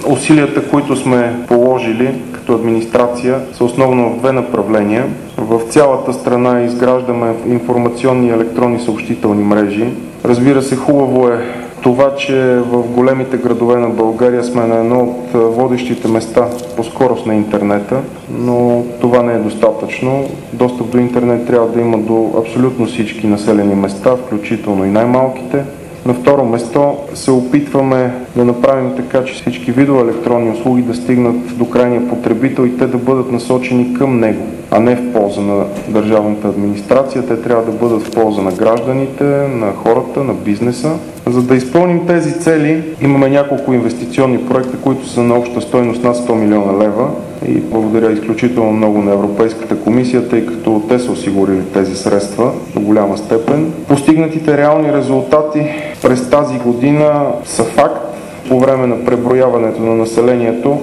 Усилията, които сме положили като администрация, са основно в две направления. В цялата страна изграждаме информационни и електронни съобщителни мрежи. Разбира се, хубаво е това, че в големите градове на България сме на едно от водещите места по скорост на интернета, но това не е достатъчно. Достъп до интернет трябва да има до абсолютно всички населени места, включително и най-малките. На второ место се опитваме да направим така, че всички видове електронни услуги да стигнат до крайния потребител и те да бъдат насочени към него, а не в полза на държавната администрация. Те трябва да бъдат в полза на гражданите, на хората, на бизнеса. За да изпълним тези цели, имаме няколко инвестиционни проекта, които са на обща стойност над 100 милиона лева и благодаря изключително много на Европейската комисия, тъй като те са осигурили тези средства до голяма степен. Постигнатите реални резултати през тази година са факт. По време на преброяването на населението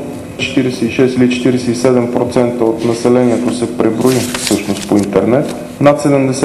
46 или 47% от населението се преброи всъщност по интернет. Над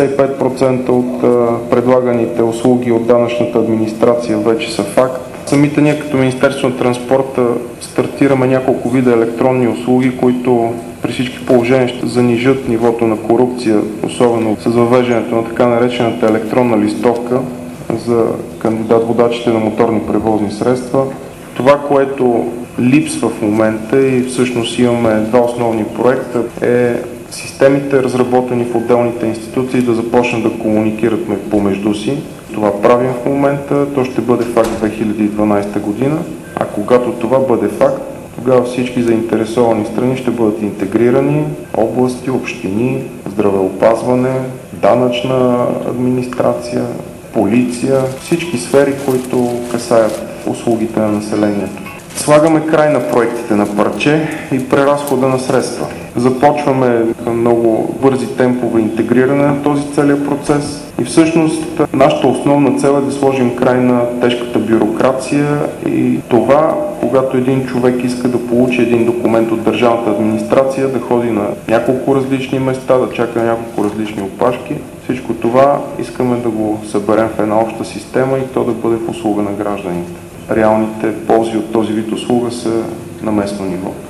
75% от предлаганите услуги от данъчната администрация вече са факт. Самите ние като Министерство на транспорта стартираме няколко вида електронни услуги, които при всички положения ще занижат нивото на корупция, особено с въвеждането на така наречената електронна листовка за кандидат-водачите на моторни превозни средства. Това, което липсва в момента и всъщност имаме два основни проекта, е системите, разработени в отделните институции, да започнат да комуникират помежду си. Това правим в момента, то ще бъде факт 2012 година, а когато това бъде факт, тогава всички заинтересовани страни ще бъдат интегрирани, области, общини, здравеопазване, данъчна администрация, полиция, всички сфери, които касаят услугите на населението. Слагаме край на проектите на парче и преразхода на средства. Започваме много бързи темпове интегриране на този целият процес и всъщност нашата основна цел е да сложим край на тежката бюрокрация и това, когато един човек иска да получи един документ от държавната администрация, да ходи на няколко различни места, да чака на няколко различни опашки. Всичко това искаме да го съберем в една обща система и то да бъде в услуга на гражданите. Реалните ползи от този вид услуга са на местно ниво.